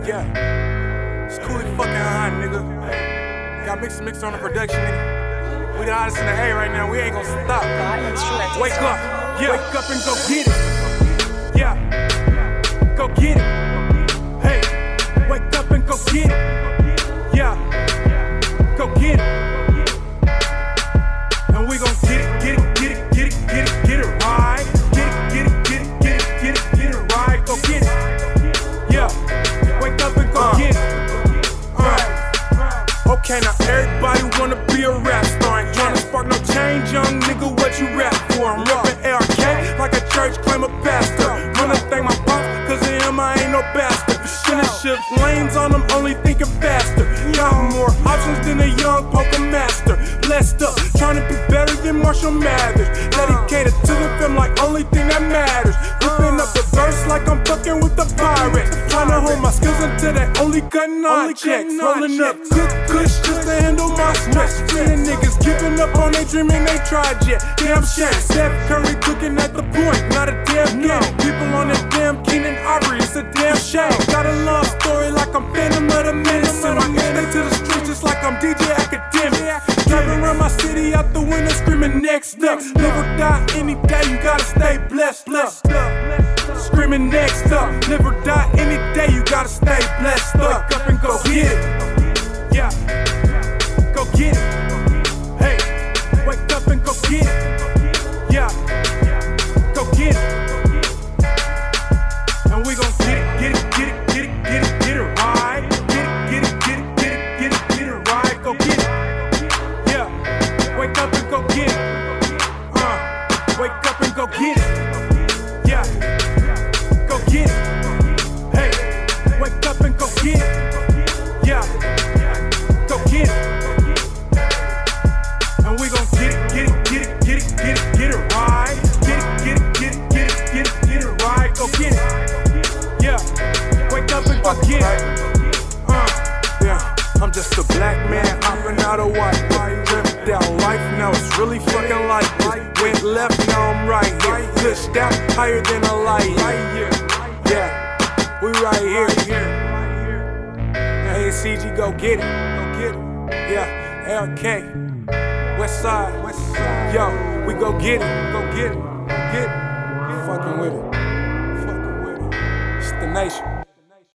Yeah, it's Cooley fucking hot, nigga. Got mix on the production, nigga. We the hottest in the A right now, we ain't gon' stop. Wake up, yeah. Wake up and go get it. Yeah, go get it. Hey, wake up and go get it. Yeah, go get it. And we gon' get it right. Get it right, go get it. Yeah, wake up and go get it. Okay, now everybody wanna be a rap star. Ain't tryna spark no change, young nigga, what you rap for? I'm reppin' ARK like a church, claim a pastor. Wanna thank my pops, cause of him I ain't no bastard. Finish shift lanes on them, only thinking faster. Got more options than a young poker master. Blessed up, tryna be better than Marshall Mathers. Dedicated to the film like only thing that matters. Ripping up the verse like I'm fucking with the pirates. Tryna hold my skills until they only cutting on checks. Rolling up good kush just to handle my stress. Seeing niggas giving up on their dream and they tried yet. Damn shame. Steph Curry looking at the point, not a damn game. People on that damn Keenan Ivory, it's a damn shame. Got a love story like I'm Phantom of the Menace. And I stay to the streets just like I'm DJ Academic. Driving around my city out the window screaming next up. Live or die any day, you gotta stay blessed up. Screaming next up. Live or die any day, you gotta stay blessed up. Wake up and go get it. Yeah, go get it. Hey, wake up and go get it. Yeah, go get it. And we gon' get it right. Get it right. Go get it. Yeah, wake up and go get it. Wake up and go get it. Yeah, go get it. Hey, wake up and go get it. Yeah, go get it. And we gon' get it right. Get it right. Go get it. Yeah, wake up and go get it. Yeah, I'm just a black man hopping out of white. Ripped out life, now it's really fucking like this. Went left, now I'm right here. Pushed out higher than a light. Yeah, we right here. Hey, CG, go get it. Yeah, ARK, West Side. Yo, we go get it. Fucking with it. It's the nation.